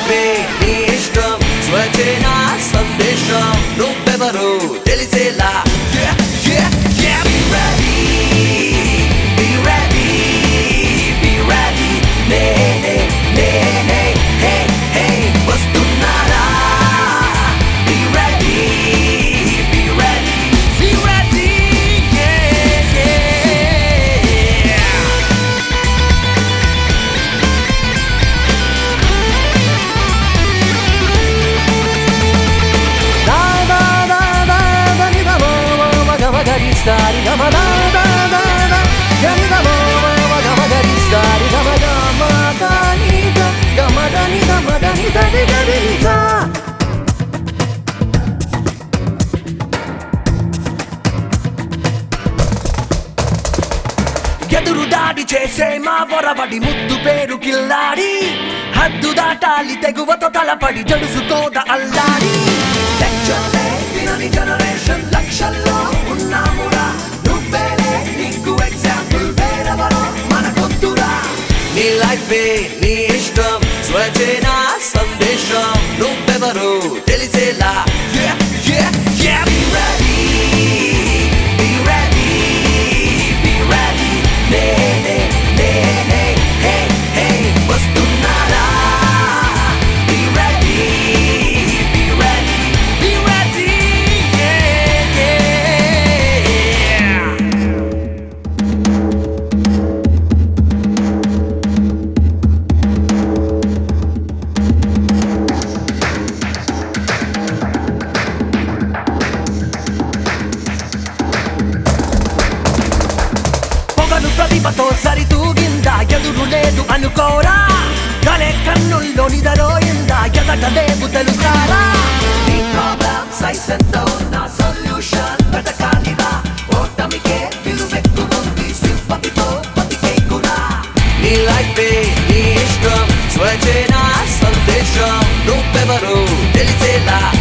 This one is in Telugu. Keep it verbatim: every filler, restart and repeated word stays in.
లైఫే నీ ఇష్టం స్వచ్ఛేనా సందేశం నువ్వెవరో తెలిసేలా Yeah, yeah, yeah, be ready, be ready, be ready. నే నే నే నే hey hey వస్తున్నారా Be ready, be ready, be ready, yeah, yeah. Da da da da da ni da mo ma ga ma ga ri sta ri ga ma da da da da ga ni da mo ma ga ma ga ri sta ri ga ma ga ma da ni da ga ma da ni da ma da ni da ni da ni da. ఎదురు దాడి చేసే మా వరవడి ముద్దు పేరు కిల్లాడి హద్దు దాటాలి తెగువతో తలపడి జడుసుతోట అల్లాడి లెక్చర్లే వినని జనరేషన్ లక్షల్లో ఉన్నామురా నువ్వేలే నీకు ఎగ్జాంపుల్ వేరెవరో మనకొద్దురా నీ లైఫే నీ ఇష్టం స్వచ్ఛేనా సందేశం నువ్వెవరో తెలిసేలా Yeah, yeah, yeah, be ready, be ready, be ready. నే నే నే నే hey hey వస్తున్నారా Be ready, be ready, be ready, yeah, yeah. పొగలు ప్రతిభతో సరితూగిందా ఎదురు లేదు అనుకోరా కలే కన్నుల్లో నిదరోయిందా ఎదట లేవు తెలుసారా నీ ప్రాబ్లం సైజ్ ఎంత ఉన్నా సొల్యూషన్ వెతకాలిరా ఓటమికే విలువెక్కువుంది సింపతితో బతికేకురా నీ లైఫే నీ ఇష్టం స్వచ్ఛేనా సందేశం నువ్వెవరో తెలిసేలా